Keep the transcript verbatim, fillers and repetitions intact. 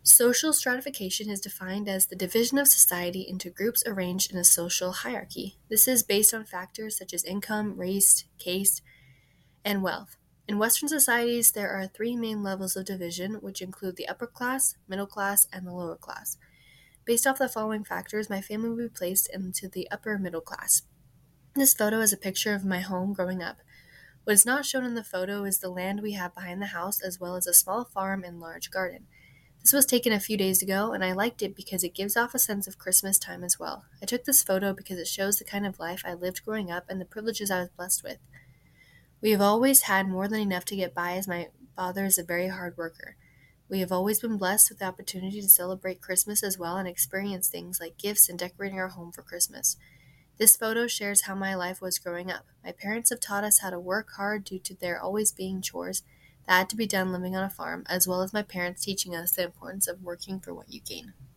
Social stratification is defined as the division of society into groups arranged in a social hierarchy. This is based on factors such as income, race, caste, and wealth. In Western societies, there are three main levels of division, which include the upper class, middle class, and the lower class. Based off the following factors, my family will be placed into the upper middle class. This photo is a picture of my home growing up. What is not shown in the photo is the land we have behind the house, as well as a small farm and large garden. This was taken a few days ago, and I liked it because it gives off a sense of Christmas time as well. I took this photo because it shows the kind of life I lived growing up and the privileges I was blessed with. We have always had more than enough to get by, as my father is a very hard worker. We have always been blessed with the opportunity to celebrate Christmas as well and experience things like gifts and decorating our home for Christmas. This photo shares how my life was growing up. My parents have taught us how to work hard due to there always being chores that had to be done living on a farm, as well as my parents teaching us the importance of working for what you gain.